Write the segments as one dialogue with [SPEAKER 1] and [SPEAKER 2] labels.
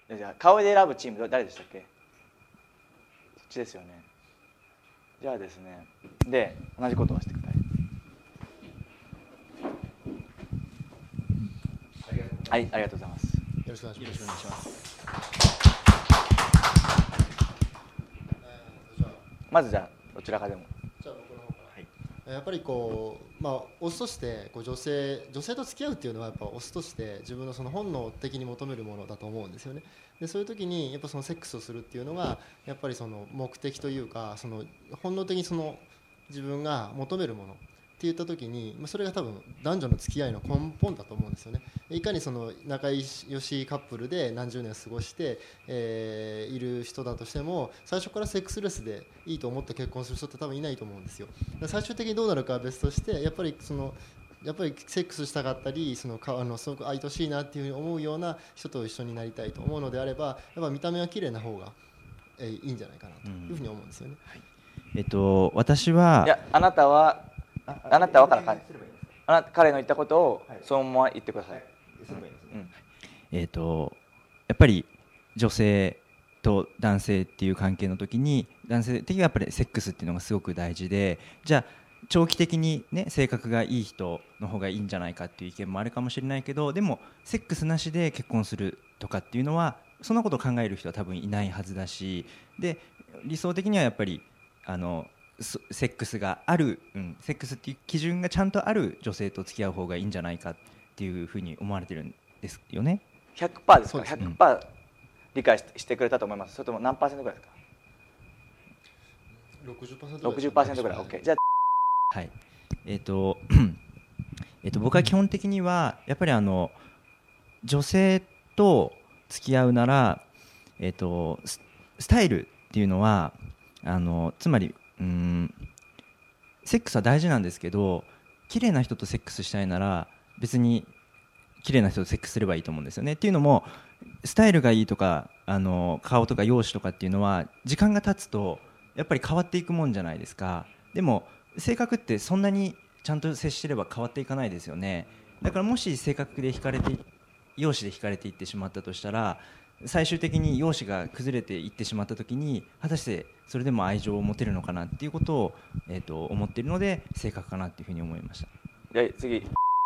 [SPEAKER 1] じゃあ顔で選ぶチーム誰でしたっけ？そっちですよね。じゃあですね、で同じことをしてください。はい、ありがとうございます。
[SPEAKER 2] よろしくお願いします。
[SPEAKER 1] まずじゃあどちらかでも。
[SPEAKER 2] じゃあ僕の方から。やっぱりこう、オスとしてこう女性と付き合うっていうのはやっぱオスとして自分のその本能的に求めるものだと思うんですよね。でそういう時にやっぱそのセックスをするっていうのがやっぱりその目的というか、その本能的にその自分が求めるものって言った時に、それが多分男女の付き合いの根本だと思うんですよね。いかにその仲良しカップルで何十年過ごして、いる人だとしても最初からセックスレスでいいと思って結婚する人って多分いないと思うんですよ。最終的にどうなるかは別として、やっぱりセックスしたかったり、すごく愛しいなっていうふうに思うような人と一緒になりたいと思うのであれば、やっぱ見た目は綺麗な方がいいんじゃないかなというふうに思うんですよね。
[SPEAKER 3] 私は、
[SPEAKER 1] いや、あなたはから彼の言ったことをそのまま言ってください。
[SPEAKER 3] やっぱり女性と男性っていう関係の時に、男性的にはやっぱりセックスっていうのがすごく大事で、じゃあ長期的にね性格がいい人の方がいいんじゃないかっていう意見もあるかもしれないけど、でもセックスなしで結婚するとかっていうのはそんなことを考える人は多分いないはずだし、で理想的にはやっぱりセックスがある、セックスっていう基準がちゃんとある女性と付き合う方がいいんじゃないかっていうふうに思われてるんですよね。
[SPEAKER 1] 100% ですか？ 100% 理解してくれたと思います。それとも何%ぐらいですか？ 60% ぐらい。 OK。 じゃあ、
[SPEAKER 3] はい、僕は基本的にはやっぱり女性と付き合うなら、スタイルっていうのはつまりセックスは大事なんですけど、綺麗な人とセックスしたいなら別に綺麗な人とセックスすればいいと思うんですよね。っていうのもスタイルがいいとか顔とか容姿とかっていうのは時間が経つとやっぱり変わっていくもんじゃないですか。でも性格ってそんなにちゃんと接してれば変わっていかないですよね。だからもし性格で容姿で惹かれていってしまったとしたら、最終的に容姿が崩れていってしまった時に果たしてそれでも愛情を持てるのかなっていうことを、思っているので性格かなっていうふうに思いました。
[SPEAKER 1] じゃあ次、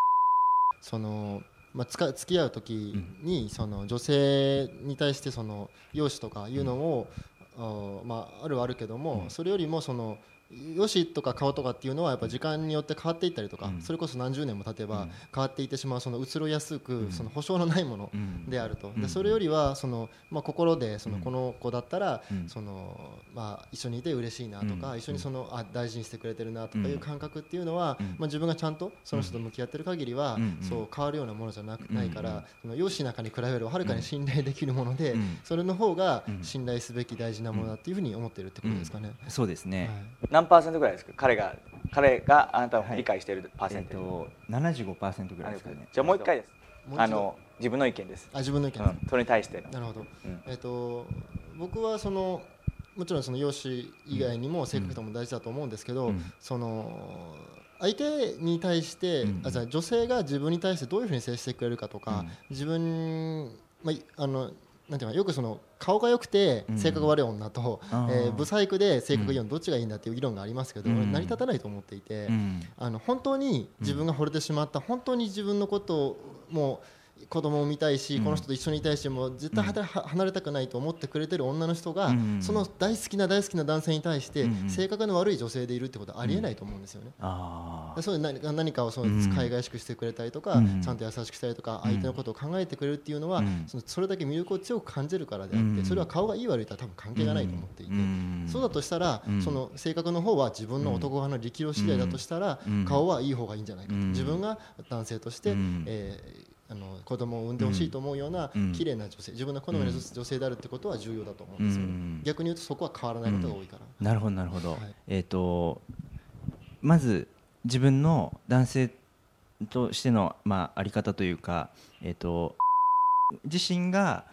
[SPEAKER 2] 付き合う時にその女性に対してその容姿とかいうのも、あるけども、それよりもその容姿とか顔とかっていうのはやっぱ時間によって変わっていったりとか、それこそ何十年も経てば変わっていってしまう、その移ろいやすくその保証のないものであると。でそれよりはその、心でそのこの子だったらその、一緒にいて嬉しいなとか、一緒にその大事にしてくれてるなとかいう感覚っていうのは、自分がちゃんとその人と向き合ってる限りはそう変わるようなものじゃないから、その容姿なんかに比べるとはるかに信頼できるもので、それの方が信頼すべき大事なものだっていうふうに思ってるってことですかね。
[SPEAKER 3] そうですね、
[SPEAKER 1] 何パーセントぐらいですか？彼があなたを理解しているパーセント、
[SPEAKER 3] 75% ぐらいですかね。
[SPEAKER 1] じゃあもう一回です。自分の意見です。
[SPEAKER 2] 自分の意見、
[SPEAKER 1] それに対しての。
[SPEAKER 2] なるほど。僕はそのもちろんその容姿以外にも性格とも大事だと思うんですけど、その相手に対して、女性が自分に対してどういうふうに接してくれるかとか、自分、なんていうか、よくその顔が良くて性格悪い女と、ブサイクで性格いい女どっちがいいんだっていう議論がありますけど、成り立たないと思っていて、本当に自分が惚れてしまった、本当に自分のことをもう子供を見たいし、この人と一緒にいたいし、もう絶対離れたくないと思ってくれてる女の人が、その大好きな男性に対して性格の悪い女性でいるってことはありえないと思うんですよね。そういう何かを海外しくしてくれたりとか、ちゃんと優しくしたりとか、相手のことを考えてくれるっていうのは、それだけ魅力を強く感じるからであって、それは顔がいい悪いとは多分関係がないと思っていて、そうだとしたら、その性格の方は自分の男側の力量次第だとしたら、顔はいい方がいいんじゃないかと。自分が男性として子供を産んでほしいと思うような綺麗な女性、自分の好みの女性であるってことは重要だと思うんですよ。逆に言うとそこは変わらないことが多いから。
[SPEAKER 3] なるほどなるほど。まず自分の男性としてのあり方というか、自身が、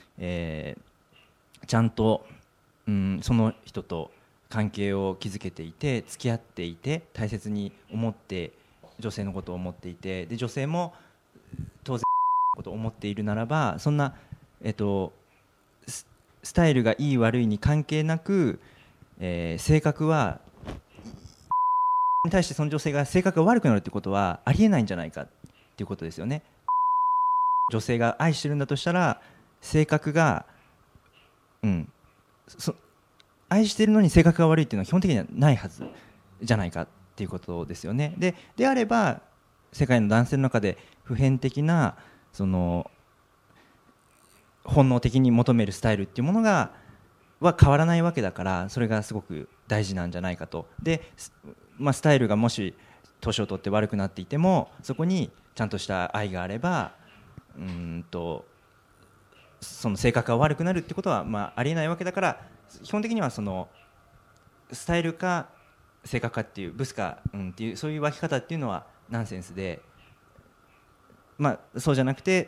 [SPEAKER 3] ちゃんと、その人と関係を築けていて、付き合っていて、大切に思って女性のことを思っていて、で女性も当然ことを思っているならば、そんな、 スタイルがいい悪いに関係なく、性格はに対してその女性が性格が悪くなるってことはありえないんじゃないかっていうことですよね。女性が愛してるんだとしたら性格が、愛してるのに性格が悪いっていうのは基本的にはないはずじゃないかっていうことですよね。であれば世界の男性の中で普遍的なその本能的に求めるスタイルっていうものは変わらないわけだから、それがすごく大事なんじゃないかと。で、スタイルがもし年を取って悪くなっていてもそこにちゃんとした愛があればその性格が悪くなるってことはありえないわけだから、基本的にはそのスタイルか性格かっていうブスか、っていうそういう分け方っていうのはナンセンスで、そうじゃなくて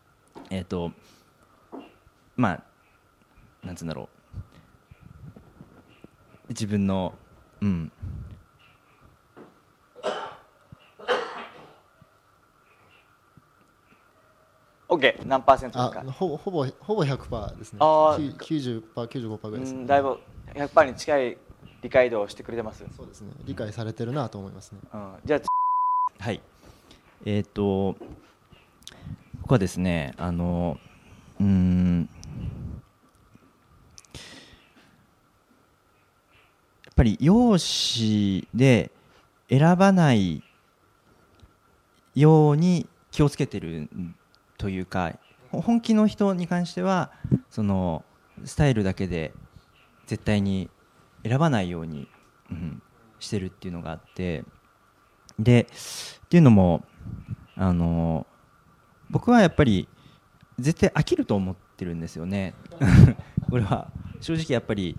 [SPEAKER 3] なんつうんだろう、自分の
[SPEAKER 1] OK 何パーセントですか？
[SPEAKER 2] ほぼ 100% ですね。90%、95% ぐらいですね。
[SPEAKER 1] だいぶ 100% に近い理解度をしてくれてます。
[SPEAKER 2] そうですね。理解されてるなと思いますね。
[SPEAKER 1] じゃあ
[SPEAKER 3] はい。僕はですねやっぱり容姿で選ばないように気をつけてるというか、本気の人に関してはそのスタイルだけで絶対に選ばないように、してるっていうのがあって、でっていうのも僕はやっぱり絶対飽きると思ってるんですよねこれは正直やっぱり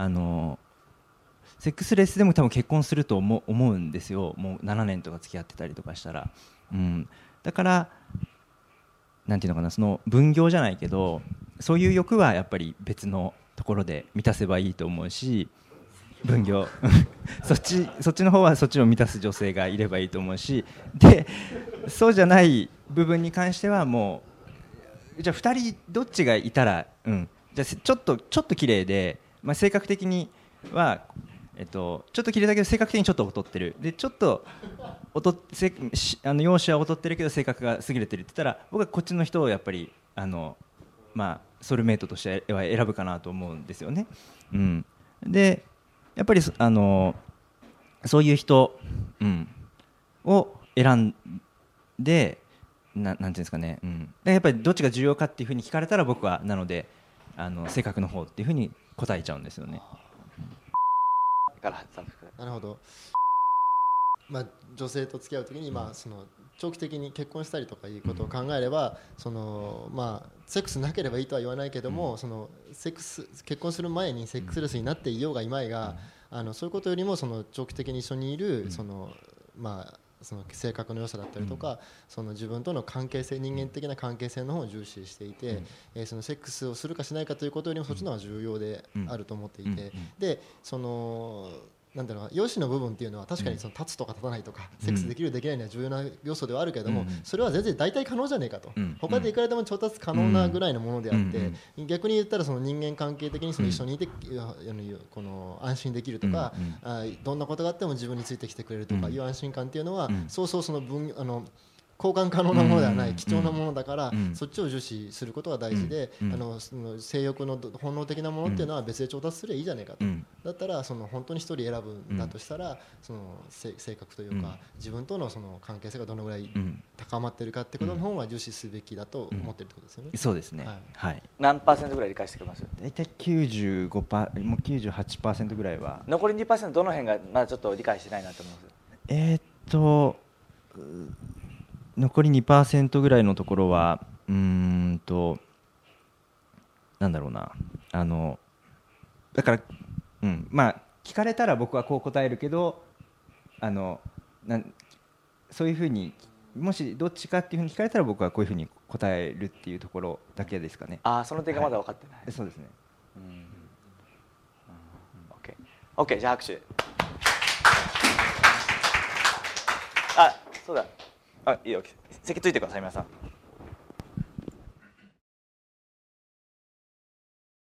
[SPEAKER 3] セックスレスでも多分結婚すると思うんですよ。もう7年とか付き合ってたりとかしたら、だからなんていうのかな、その分業じゃないけどそういう欲はやっぱり別のところで満たせばいいと思うし、分業そっちの方はそっちを満たす女性がいればいいと思うし、でそうじゃない部分に関してはもうじゃあ2人どっちがいたら、じゃあちょっと綺麗で、性格的にはちょっと綺麗だけど性格的にちょっと劣ってる、でちょっと容姿は劣ってるけど性格が優れてるって言ったら、僕はこっちの人をやっぱりソウルメイトとしては選ぶかなと思うんですよね。でやっぱりそういう人、を選んでなんていうんですかね、やっぱりどっちが重要かっていうふうに聞かれたら僕はなので性格の方っていうふうに答えちゃうんですよね。
[SPEAKER 2] なるほど。女性と付き合うときに、その長期的に結婚したりとかいうことを考えれば、そのセックスなければいいとは言わないけども、その結婚する前にセックスレスになっていようがいまいが、そういうことよりもその長期的に一緒にいるその性格の良さだったりとか、その自分との関係性、人間的な関係性の方を重視していて、そのセックスをするかしないかということよりもそっちの方が重要であると思っていて、でそのなんていうのか、容姿の部分っていうのは確かにその立つとか立たないとか、セックスできるできないのは重要な要素ではあるけれども、それは全然大体可能じゃねえかと、他でいくらでも調達可能なぐらいのものであって、逆に言ったらその人間関係的にその一緒にいてこの安心できるとか、どんなことがあっても自分についてきてくれるとかいう安心感っていうのは、そうその交換可能なものではない貴重なものだから、そっちを重視することが大事で、その性欲の本能的なものっていうのは別で調達すればいいじゃないかと、だったらその本当に一人選ぶんだとしたら、その性格というか、自分とのその関係性がどのぐらい高まっているかってことの方が重視すべきだと思っているってことですよね。
[SPEAKER 3] そうですね、はい。
[SPEAKER 1] 何パーセントぐらい理解してくれます？
[SPEAKER 3] 大体95%、もう 98% ぐらいは。
[SPEAKER 1] 残り 2% どの辺がまだちょっと理解してないなと思います？
[SPEAKER 3] 残り 2% ぐらいのところはなんだろうな、だから、聞かれたら僕はこう答えるけど、そういうふうにもしどっちかっていうふうに聞かれたら僕はこういうふうに答えるっていうところだけですかね。
[SPEAKER 1] その点がまだ分かってない、
[SPEAKER 3] そうですね。
[SPEAKER 1] OK、じゃあ拍手。そうだ、いいよ、席ついてください皆さん。